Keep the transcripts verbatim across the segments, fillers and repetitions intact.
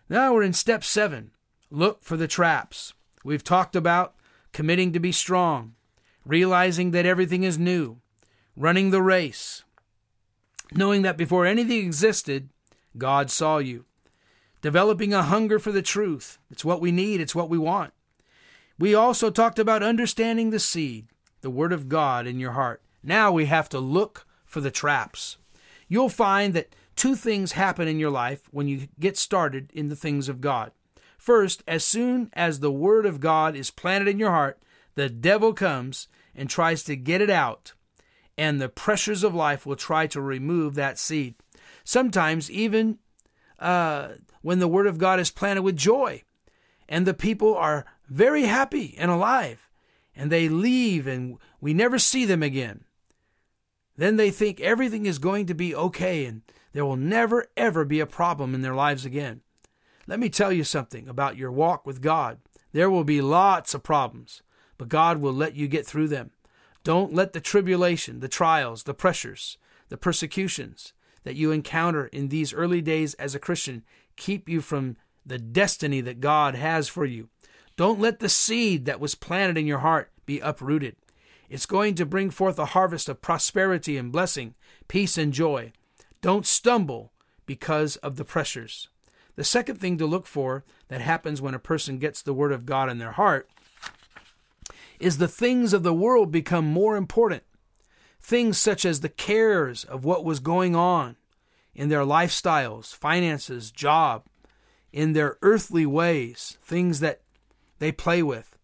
Now we're in step seven. Look for the traps. We've talked about committing to be strong, realizing that everything is new, running the race, knowing that before anything existed, God saw you, developing a hunger for the truth. It's what we need. It's what we want. We also talked about understanding the seed, the Word of God in your heart. Now we have to look for the traps. You'll find that two things happen in your life when you get started in the things of God. First, as soon as the Word of God is planted in your heart, the devil comes and tries to get it out, and the pressures of life will try to remove that seed. Sometimes even uh, when the Word of God is planted with joy, and the people are very happy and alive, and they leave and we never see them again. Then they think everything is going to be okay and there will never ever be a problem in their lives again. Let me tell you something about your walk with God. There will be lots of problems, but God will let you get through them. Don't let the tribulation, the trials, the pressures, the persecutions that you encounter in these early days as a Christian keep you from the destiny that God has for you. Don't let the seed that was planted in your heart be uprooted. It's going to bring forth a harvest of prosperity and blessing, peace and joy. Don't stumble because of the pressures. The second thing to look for that happens when a person gets the Word of God in their heart is the things of the world become more important. Things such as the cares of what was going on in their lifestyles, finances, job, in their earthly ways, things that they play with.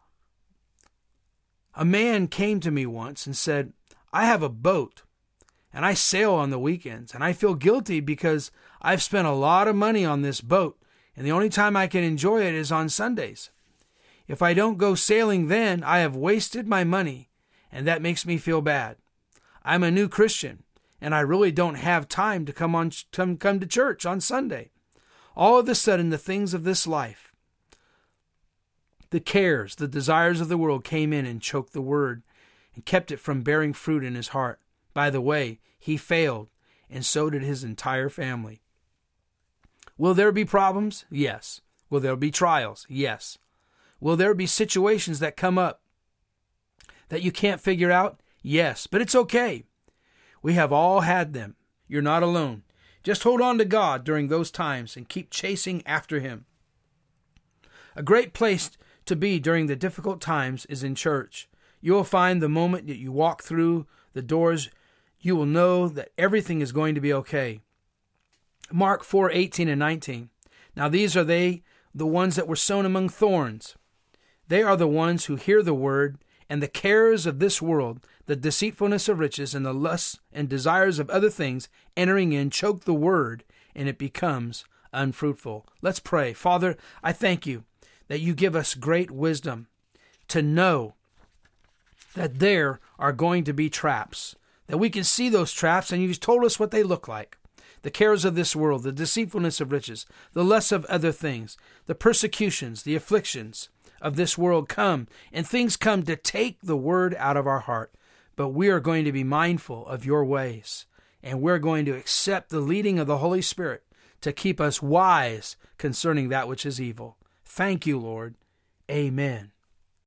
A man came to me once and said, I have a boat and I sail on the weekends and I feel guilty because I've spent a lot of money on this boat and the only time I can enjoy it is on Sundays. If I don't go sailing then, I have wasted my money and that makes me feel bad. I'm a new Christian and I really don't have time to come on come, come to church on Sunday. All of a sudden, the things of this life, the cares, the desires of the world came in and choked the Word and kept it from bearing fruit in his heart. By the way, he failed, and so did his entire family. Will there be problems? Yes. Will there be trials? Yes. Will there be situations that come up that you can't figure out? Yes, but it's okay. We have all had them. You're not alone. Just hold on to God during those times and keep chasing after Him. A great place to be during the difficult times is in church. You will find the moment that you walk through the doors, you will know that everything is going to be okay. Mark four eighteen and nineteen. Now these are they, the ones that were sown among thorns. They are the ones who hear the word, and the cares of this world, the deceitfulness of riches, and the lusts and desires of other things entering in choke the word, and it becomes unfruitful. Let's pray. Father, I thank you that you give us great wisdom to know that there are going to be traps, that we can see those traps, and you've told us what they look like. The cares of this world, the deceitfulness of riches, the lust of other things, the persecutions, the afflictions of this world come, and things come to take the word out of our heart. But we are going to be mindful of your ways, and we're going to accept the leading of the Holy Spirit to keep us wise concerning that which is evil. Thank you, Lord. Amen.